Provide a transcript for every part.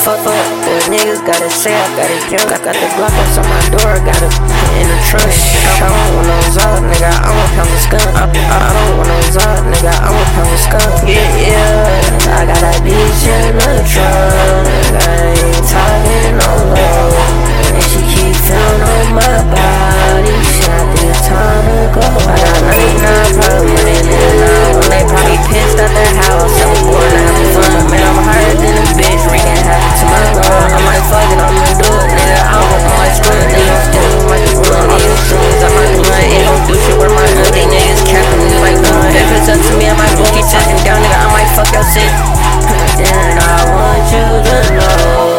fuck, what niggas gotta say, I gotta jump. I got the Glock on my door, got it in the trunk. I don't want no Zod, nigga, I want pounds of skunk. I don't want no Zod, nigga, I want pounds of skunk. Yeah, I got that bitch in the trunk. I ain't talking no low, and she keep feeling on my body. Shit, I think it's time to go. I got 99 problems with it, nigga. They probably pissed at their house. I'm bored and having fun. Man, I'm higher than a bitch, wreaking havoc to my love. I might fuck it, I'm gonna do it, nigga. I don't want my screen, nigga. I'm still like the one. All these shoes, I might do my ain't gon' do shit where my hood. These niggas capping me like none. If it's up to me, I might book you touching down, nigga. I might fuck your shit. And I want you to know.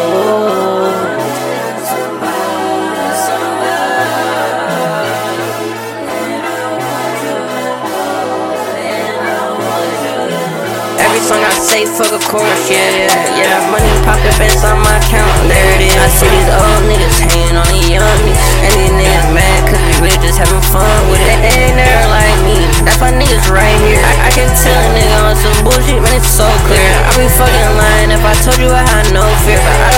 Every song I say, fuck a chorus, yeah. That money popped up inside my account, there it is. I see these old niggas hanging on the yummies, and these niggas mad cause we really just having fun with it. They ain't never like me, that's why niggas right here. I can tell a nigga on some bullshit, man, it's so clear. I be fucking lying if I told you I had no fear, but I